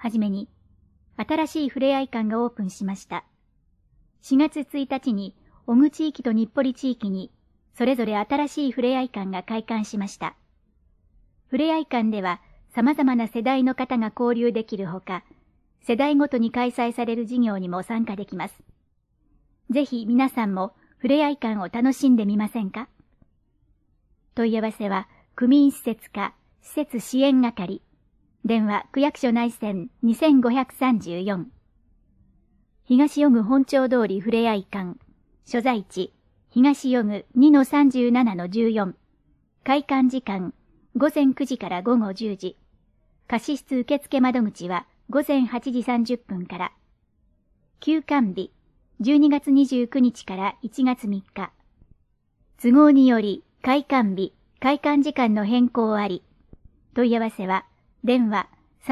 はじめに、新しいふれあい館がオープンしました。4月1日に、小久地域と日暮里地域に、それぞれ新しいふれあい館が開館しました。ふれあい館では、様々な世代の方が交流できるほか、世代ごとに開催される事業にも参加できます。ぜひ皆さんもふれあい館を楽しんでみませんか？問い合わせは、区民施設課、施設支援係、電話区役所内線2534。東予具本町通りふれあい館、所在地、東予具 2-37-14。開館時間、午前9時から午後10時。貸室受付窓口は午前8時30分から。休館日、12月29日から1月3日。都合により、開館日、開館時間の変更あり。問い合わせは、電話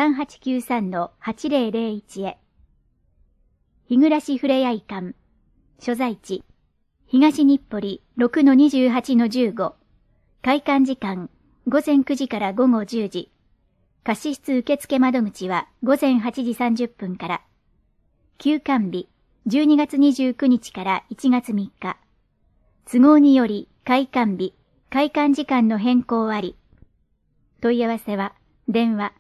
3893-8001 へ。日暮ふれあい館、所在地、東日暮里 6-28-15。開館時間、午前9時から午後10時。貸室受付窓口は午前8時30分から。休館日、12月29日から1月3日。都合により、開館日、開館時間の変更あり。問い合わせは、電話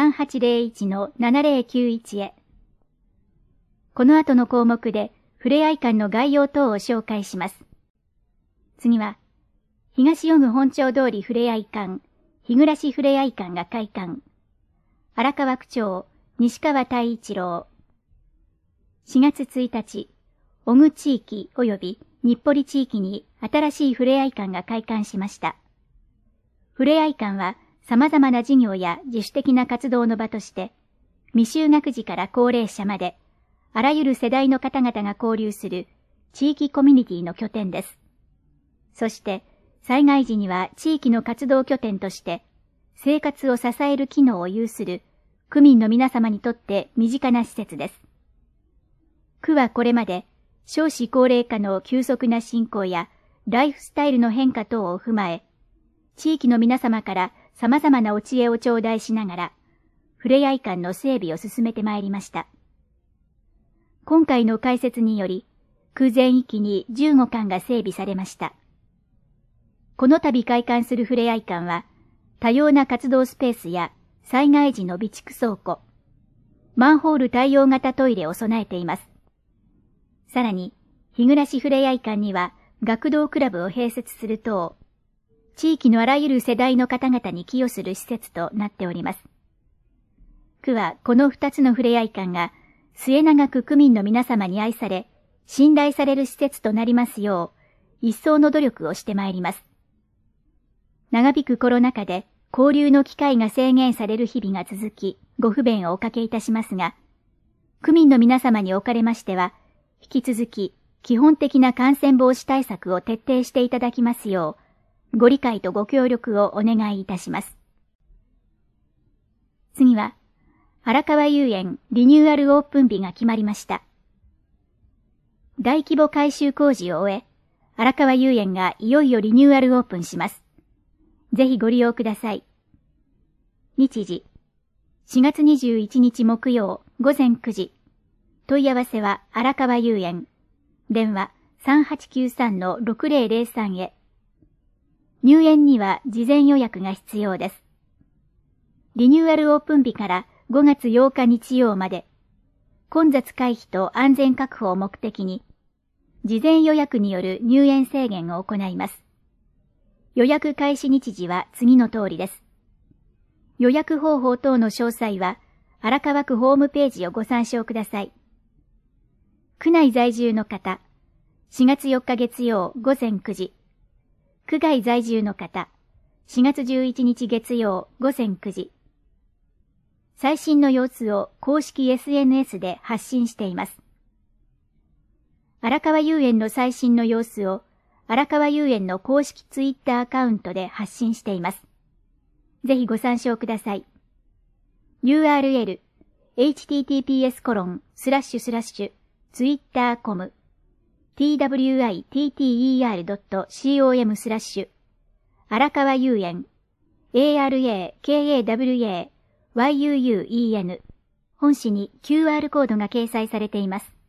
3801-7091 へ。この後の項目で、ふれあい館の概要等を紹介します。次は、東予具本町通りふれあい館、日暮ふれあい館が開館。荒川区長、西川太一郎。4月1日、小久地域及び日暮里地域に新しいふれあい館が開館しました。ふれあい館は様々な事業や自主的な活動の場として、未就学児から高齢者まで、あらゆる世代の方々が交流する地域コミュニティの拠点です。そして、災害時には地域の活動拠点として、生活を支える機能を有する区民の皆様にとって身近な施設です。区はこれまで少子高齢化の急速な進行やライフスタイルの変化等を踏まえ、地域の皆様から様々なお知恵を頂戴しながら、ふれあい館の整備を進めてまいりました。今回の開設により、区全域に15館が整備されました。この度開館するふれあい館は、多様な活動スペースや災害時の備蓄倉庫、マンホール対応型トイレを備えています。さらに、日暮ふれあい館には学童クラブを併設する等、地域のあらゆる世代の方々に寄与する施設となっております。区はこの2つのふれあい館が末永く区民の皆様に愛され、信頼される施設となりますよう、一層の努力をしてまいります。長引くコロナ禍で交流の機会が制限される日々が続き、ご不便をおかけいたしますが、区民の皆様におかれましては、引き続き基本的な感染防止対策を徹底していただきますよう、ご理解とご協力をお願いいたします。次は、荒川遊園リニューアルオープン日が決まりました。大規模改修工事を終え、荒川遊園がいよいよリニューアルオープンします。ぜひご利用ください。日時、4月21日木曜午前9時。問い合わせは荒川遊園。電話 3893-6003 へ。入園には事前予約が必要です。リニューアルオープン日から5月8日日曜まで、混雑回避と安全確保を目的に、事前予約による入園制限を行います。予約開始日時は次の通りです。予約方法等の詳細は、荒川区ホームページをご参照ください。区内在住の方、4月4日月曜午前9時。区外在住の方、4月11日月曜午前9時。最新の様子を公式 SNS で発信しています。荒川遊園の最新の様子を荒川遊園の公式ツイッターアカウントで発信しています。ぜひご参照ください。URL https://twitter.com twitter.com/ 荒川遊園 ARAKAWAYUUEN 本誌に QR コードが掲載されています。